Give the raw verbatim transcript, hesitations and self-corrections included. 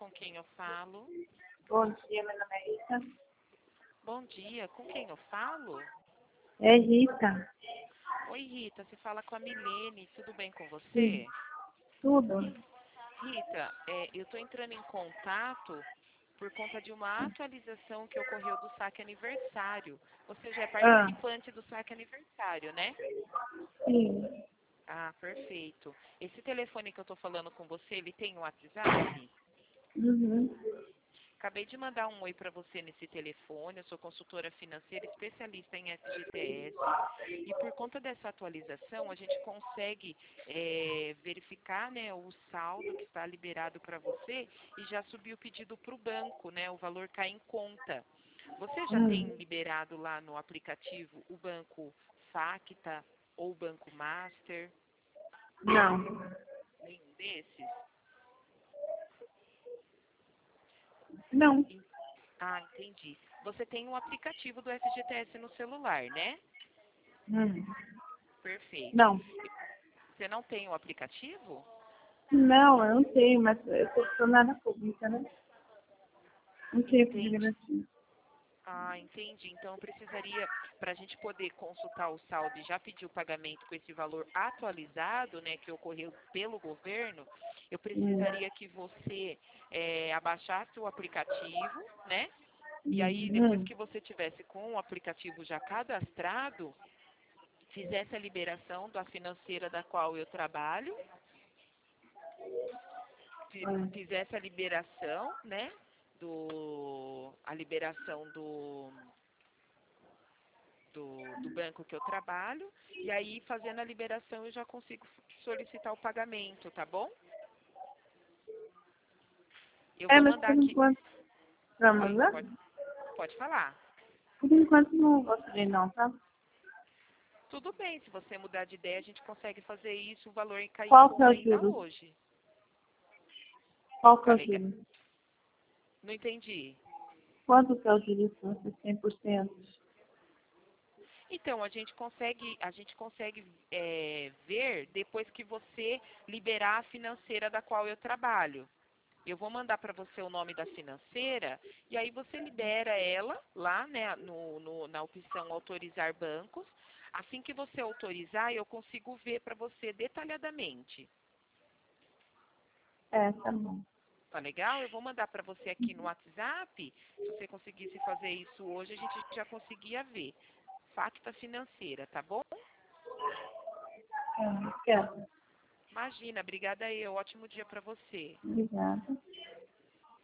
com quem eu falo? Bom dia, meu nome é Rita. Bom dia, com quem eu falo? É Rita. Oi, Rita, você fala com a Milene, tudo bem com Sim. você? Tudo? Rita, é, eu estou entrando em contato por conta de uma atualização que ocorreu do saque aniversário. Você já é Ah, participante do saque aniversário, né? sim. Ah, perfeito. Esse telefone que eu estou falando com você, ele tem um WhatsApp? Uhum. Acabei de mandar um oi para você nesse telefone. Eu sou consultora financeira especialista em F G T S. E por conta dessa atualização, a gente consegue é, verificar, né, o saldo que está liberado para você e já subir o pedido para o banco, né? O valor cai em conta. Você já Hum. tem liberado lá no aplicativo o banco Facta ou o banco Master? Não. Nenhum desses? Não. Ah, entendi. Você tem um aplicativo do F G T S no celular, né? Hum. Perfeito. Não. Você não tem o aplicativo? Não, eu não tenho, mas eu sou funcionária pública, né? Não tenho Entendi. fotografia. Ah, entendi. Então eu precisaria, para a gente poder consultar o saldo e já pedir o pagamento com esse valor atualizado, né, que ocorreu pelo governo, eu Hum. precisaria que você eh, abaixasse o aplicativo, né? E aí, depois Hum. que você tivesse com o aplicativo já cadastrado, fizesse a liberação da financeira da qual eu trabalho, fi- Hum. fizesse a liberação, né? Do, a liberação do, do, do banco que eu trabalho, e aí fazendo a liberação eu já consigo solicitar o pagamento, tá bom? Eu É, vou mas mandar por aqui. enquanto. Vamos Oi, lá? pode, pode falar. Por enquanto não vou fazer não, tá? Tudo bem, se você mudar de ideia, a gente consegue fazer isso, o valor cair em Qual que é conta o ainda juros? hoje. Qual que é o Falei que. juros? Não entendi. Quanto que é o juros por cem por cento? Então, a gente consegue, a gente consegue é, ver depois que você liberar a financeira da qual eu trabalho. Eu vou mandar para você o nome da financeira e aí você libera ela lá, né, no, no- na opção autorizar bancos. Assim que você autorizar, eu consigo ver para você detalhadamente. É, tá bom. Tá legal? Eu vou mandar para você aqui no WhatsApp. Se você conseguisse fazer isso hoje, a gente já conseguia ver. Facta financeira, tá bom? É, quero. Imagina, obrigada eu. Ótimo dia para você. Obrigada.